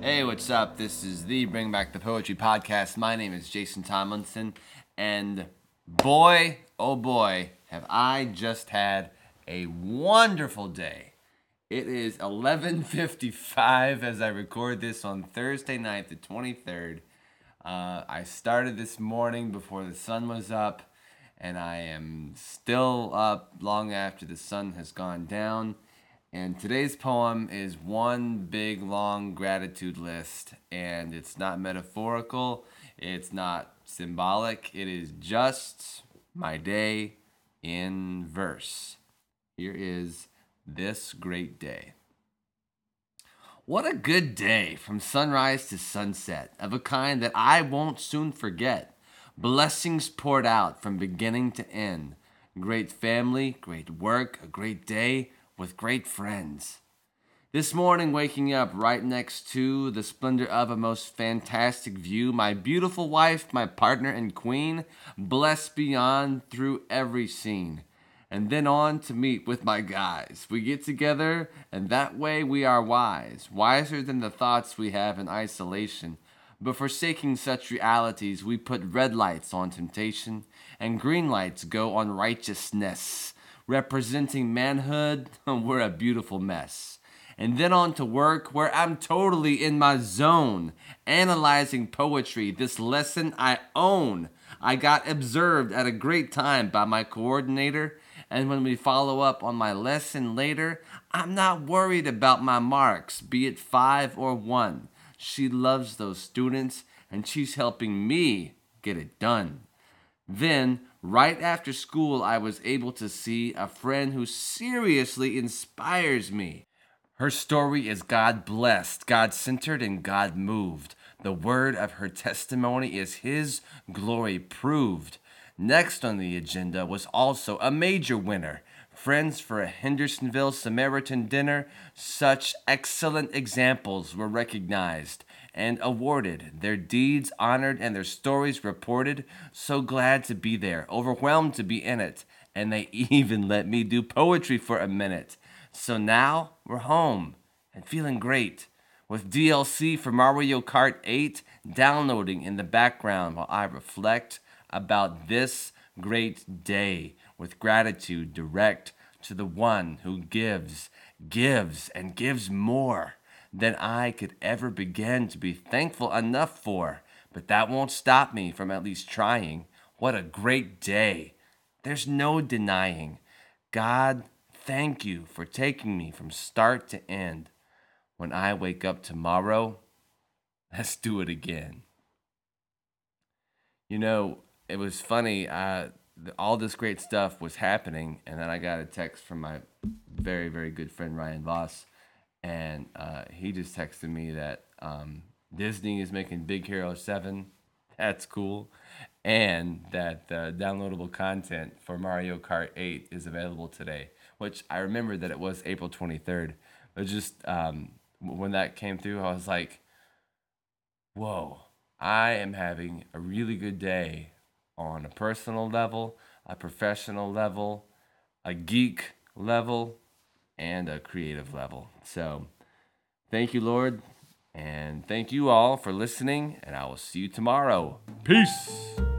Hey, what's up? This is the Bring Back the Poetry podcast. My name is Jason Tomlinson, and boy, oh boy, have I just had a wonderful day. It is 11:55 as I record this on Thursday night, the 23rd. I started this morning before the sun was up, and I am still up long after the sun has gone down. And today's poem is one big long gratitude list, and it's not metaphorical, it's not symbolic, it is just my day in verse. Here is this great day. What a good day from sunrise to sunset, of a kind that I won't soon forget. Blessings poured out from beginning to end. Great family, great work, a great day with great friends. This morning, waking up right next to the splendor of a most fantastic view, my beautiful wife, my partner and queen, blessed beyond through every scene. And then on to meet with my guys. We get together, and that way we are wise, wiser than the thoughts we have in isolation. But forsaking such realities, we put red lights on temptation, and green lights go on righteousness. Representing manhood, we're a beautiful mess. And then on to work where I'm totally in my zone, analyzing poetry, this lesson I own. I got observed at a great time by my coordinator, and when we follow up on my lesson later, I'm not worried about my marks, be it 5 or 1. She loves those students, and she's helping me get it done. Then, right after school, I was able to see a friend who seriously inspires me. Her story is God blessed, God centered, and God moved. The word of her testimony is His glory proved. Next on the agenda was also a major winner. Friends for a Hendersonville Samaritan dinner. Such excellent examples were recognized and awarded, their deeds honored, and their stories reported. So glad to be there, overwhelmed to be in it, and they even let me do poetry for a minute. So now we're home and feeling great with DLC for Mario Kart 8 downloading in the background while I reflect about this great day with gratitude direct to the one who gives, and gives more than I could ever begin to be thankful enough for. But that won't stop me from at least trying. What a great day. There's no denying. God, thank you for taking me from start to end. When I wake up tomorrow, let's do it again. You know, it was funny. All this great stuff was happening, and then I got a text from my very, very good friend Ryan Voss, and he just texted me that Disney is making Big Hero 7. That's cool. And that the downloadable content for Mario Kart 8 is available today, which I remember that it was April 23rd. But just when that came through, I was like, whoa, I am having a really good day on a personal level, a professional level, a geek level, and a creative level. So thank you, Lord, and thank you all for listening, and I will see you tomorrow. Peace.